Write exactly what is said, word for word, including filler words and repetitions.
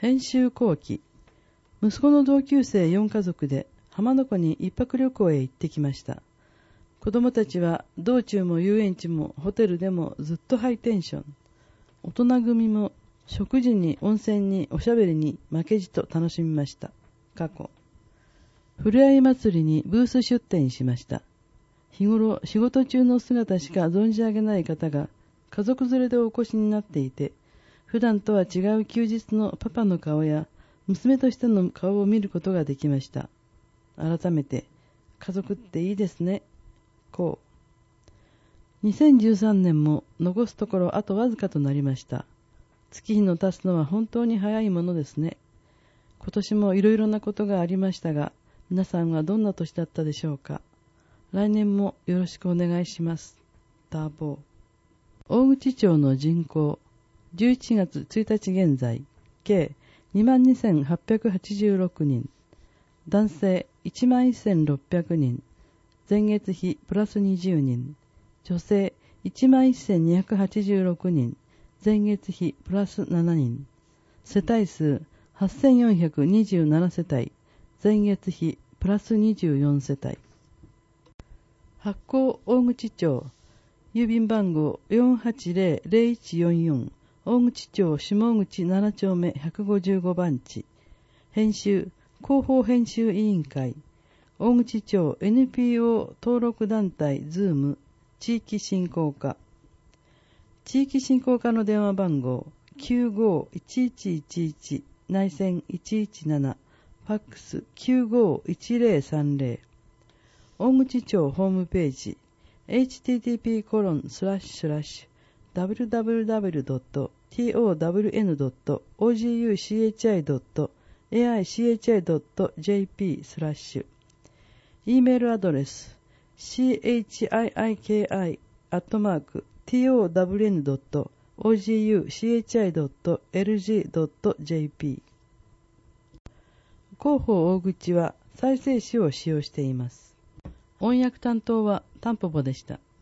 編集後期。息子の同級生よん家族で浜名湖に一泊旅行へ行ってきました。子供たちは道中も遊園地もホテルでもずっとハイテンション。大人組も食事に温泉におしゃべりに負けじと楽しみました。過去。ふれあい祭りにブース出店しました。日頃仕事中の姿しか存じ上げない方が家族連れでお越しになっていて、普段とは違う休日のパパの顔や娘としての顔を見ることができました。改めて、家族っていいですね。こう。にせんじゅうさんねんも残すところあとわずかとなりました。月日の経つのは本当に早いものですね。今年もいろいろなことがありましたが、皆さんはどんな年だったでしょうか。来年もよろしくお願いします。ダーボー。大口町の人口、じゅういちがつついたち現在、計 にまんにせんはっぴゃくはちじゅうろくにん、男性 いちまんせんろっぴゃくにん、前月比プラスにじゅうにん、女性 いちまんせんにひゃくはちじゅうろくにん、前月比プラスななにん、世帯数はっせんよんひゃくにじゅうなな世帯、前月比プラスにじゅうよん世帯。発行大口町、郵便番号 よんはちゼロ ゼロいちよんよん、大口町下口なな丁目ひゃくごじゅうご番地。編集、広報編集委員会。大口町 エヌピーオー 登録団体ズーム地域振興課。地域振興課の電話番号 きゅうごいちいちいちいち 内線いちいちなな、ファックス きゅうごいちゼロさんゼロ。大口町ホームページ エイチティーティーピーコロンスラッシュスラッシュダブリューダブリューダブリュードットトウンドットオージーユーシーエイチアイドットエーアイシーエイチアイドットジェーピー スラッシュ。E メールアドレス シーエイチアイアイケーアイ アットマーク トウンドットオージーユーシーエイチアイドットエルジードットジェーピー。広報大口は再生紙を使用しています。翻訳担当はタンポポでした。